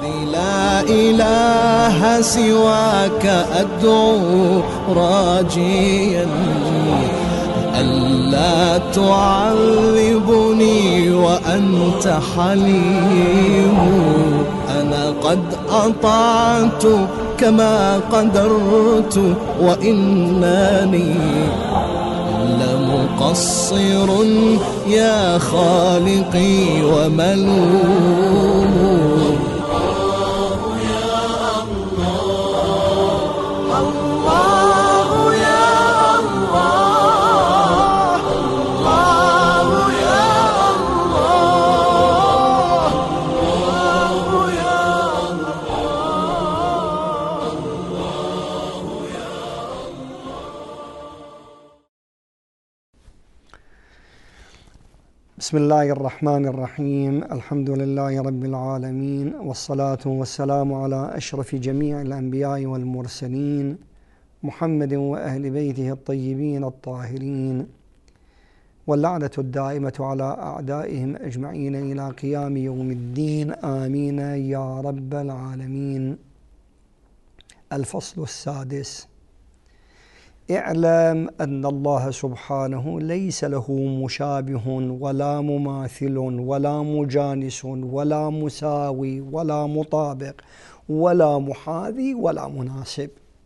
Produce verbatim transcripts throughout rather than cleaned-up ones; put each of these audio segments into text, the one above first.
لا إله سواك أدعو راجيا ألا تعذبني وأنت حليم. أنا قد أطعت كما قدرت وإنني لمقصر يا خالقي وملوم. بسم الله الرحمن الرحيم. الحمد لله رب العالمين، والصلاة والسلام على أشرف جميع الأنبياء والمرسلين محمد وأهل بيته الطيبين الطاهرين، واللعنة الدائمة على أعدائهم أجمعين إلى قيام يوم الدين، آمين يا رب العالمين. الفصل السادس: اعلم أن الله سبحانه ليس له مشابه ولا مماثل ولا مجانس ولا مساوي ولا مطابق ولا محاذي ولا مناسب.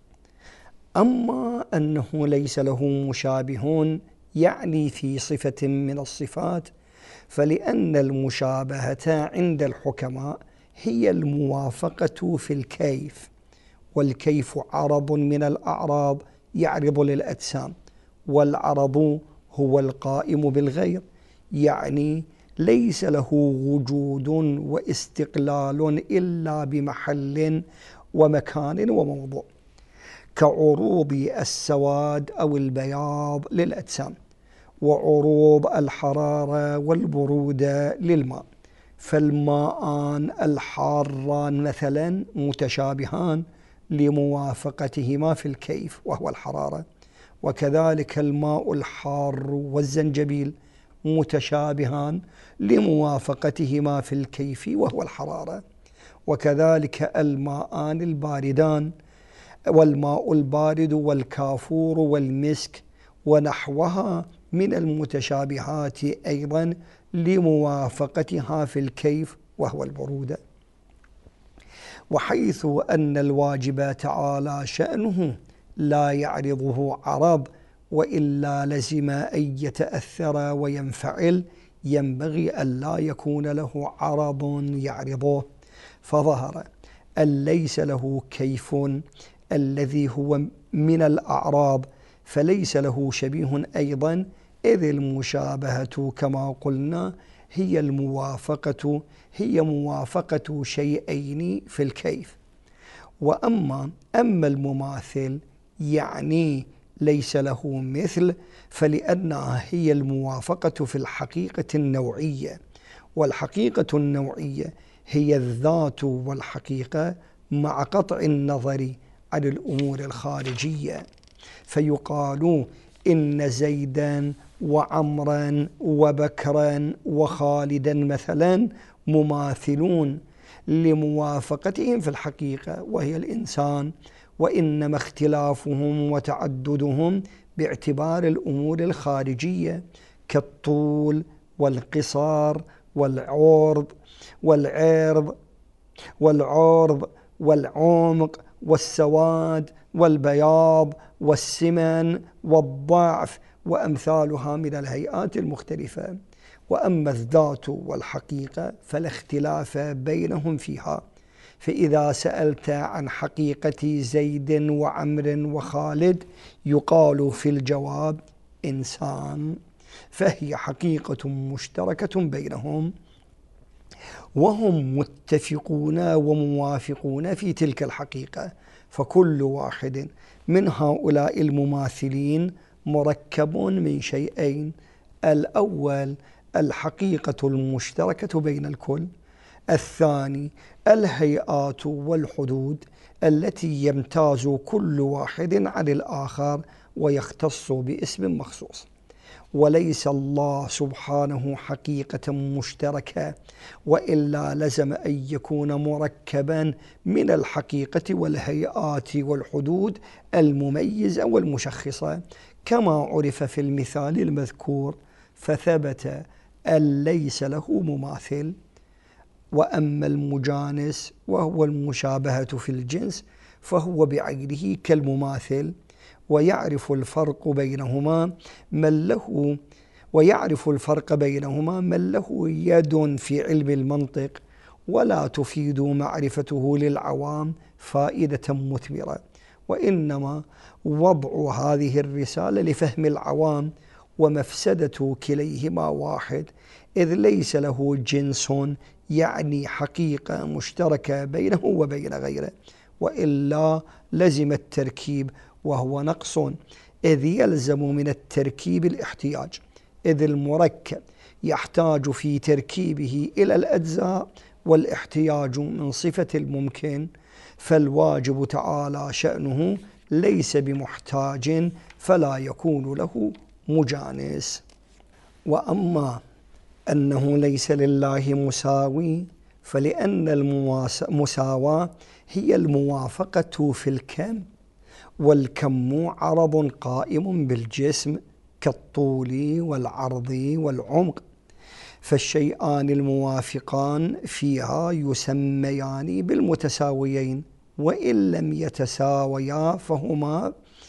أما أنه ليس له مشابه يعني في صفة من الصفات، فلأن المشابهة عند الحكماء هي الموافقة في الكيف، والكيف عرض من الأعراض يعرض للأجسام، والعرض هو القائم بالغير، يعني ليس له وجود واستقلال إلا بمحل ومكان وموضوع، كعروض السواد أو البياض للأجسام، وعروض الحرارة والبرودة للماء. فالماءان الحاران مثلا متشابهان لموافقتهما في الكيف وهو الحرارة، وكذلك الماء الحار والزنجبيل متشابهان لموافقتهما في الكيف وهو الحرارة، وكذلك الماءان الباردان والماء البارد والكافور والمسك ونحوها من المتشابهات أيضا لموافقتها في الكيف وهو البرودة. وحيث أن الواجب تعالى شأنه لا يعرضه عرض، وإلا لزم أن يتأثر وينفعل، ينبغي أن لا يكون له عرض يعرضه، فظهر أن ليس له كيف الذي هو من الأعراض، فليس له شبيه أيضا، إذ المشابهة كما قلنا هي الموافقة هي موافقة شيئين في الكيف. وأما أما المماثل يعني ليس له مثل، فلأنها هي الموافقة في الحقيقة النوعية، والحقيقة النوعية هي الذات والحقيقة مع قطع النظر عن الأمور الخارجية. فيقال إن زيدا وعمرا وبكرا وخالدا مثلا مماثلون لموافقتهم في الحقيقة وهي الإنسان، وإنما اختلافهم وتعددهم باعتبار الأمور الخارجية كالطول والقصار والعرض والعرض والعرض والعمق والسواد والبياض والسمن والضعف وأمثالها من الهيئات المختلفة. وأما الذات والحقيقة فلا اختلاف بينهم فيها. فإذا سألت عن حقيقة زيد وعمر وخالد يقال في الجواب إنسان، فهي حقيقة مشتركة بينهم، وهم متفقون وموافقون في تلك الحقيقة. فكل واحد من هؤلاء المماثلين مركب من شيئين: الأول الحقيقة المشتركة بين الكل، الثاني الهيئات والحدود التي يمتاز كل واحد عن الآخر ويختص باسم مخصوص. وليس الله سبحانه حقيقة مشتركة، وإلا لزم أن يكون مركبا من الحقيقة والهيئات والحدود المميزة والمشخصة، كما عرف في المثال المذكور، فثبت أن ليس له مماثل. وأما المجانس وهو المشابهة في الجنس فهو بعينه كالمماثل، ويعرف الفرق بينهما من له ويعرف الفرق بينهما من له يد في علم المنطق، ولا تفيد معرفته للعوام فائدة مثمرة، وإنما وضع هذه الرسالة لفهم العوام، ومفسدة كليهما واحد، إذ ليس له جنس يعني حقيقة مشتركة بينه وبين غيره، وإلا لزم التركيب وهو نقص، إذ يلزم من التركيب الاحتياج، إذ المركب يحتاج في تركيبه إلى الأجزاء، والاحتياج من صفة الممكن، فالواجب تعالى شأنه ليس بمحتاج فلا يكون له مجانس. وأما أنه ليس لله مساوي، فلأن المساواة هي الموافقة في الكم، والكم عرض قائم بالجسم كالطول والعرض والعمق، فالشيئان الموافقان فيها يسميان بالمتساويين، وإن لم يتساويا فهما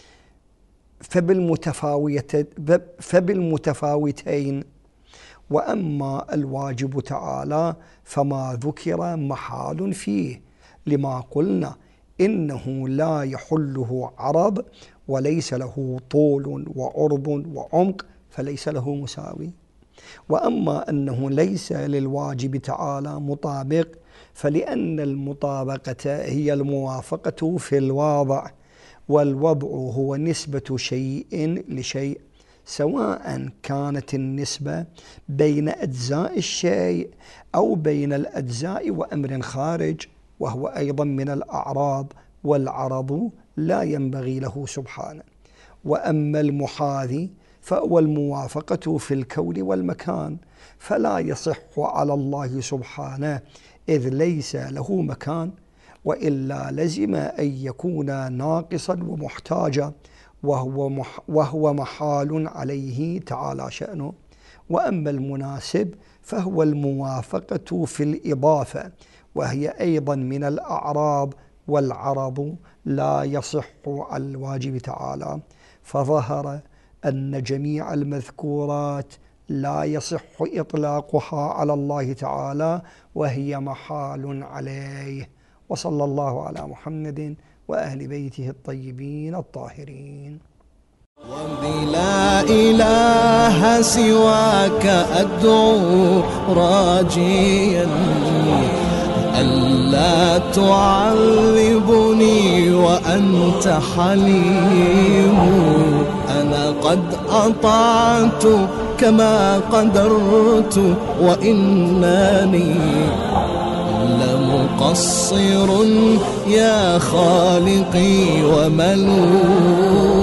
فبالمتفاوتين. وأما الواجب تعالى فما ذكر محال فيه، لما قلنا إنه لا يحله عرض، وليس له طول وعرض وعمق، فليس له مساوي. وأما أنه ليس للواجب تعالى مطابق، فلأن المطابقة هي الموافقة في الواضع، والوضع هو نسبة شيء لشيء، سواء كانت النسبة بين أجزاء الشيء أو بين الأجزاء وأمر خارج، وهو أيضا من الأعراض، والعرض لا ينبغي له سبحانه. وأما المحاذي فهو الموافقة في الكون والمكان، فلا يصح على الله سبحانه إذ ليس له مكان، وإلا لزم أن يكون ناقصا ومحتاجا، وهو, مح وهو محال عليه تعالى شأنه. وأما المناسب فهو الموافقة في الإضافة، وهي أيضا من الأعراض، والعرض لا يصح على الواجب تعالى، فظهر أن جميع المذكورات لا يصح إطلاقها على الله تعالى، وهي محال عليه. وصلى الله على محمد وأهل بيته الطيبين الطاهرين. وبلا إله سواك أدعو راجيا ألا تعذبني وأنت حليم، أنا قد أطعت كما قدرت، وإنني لمقصر يا خالقي وملوم.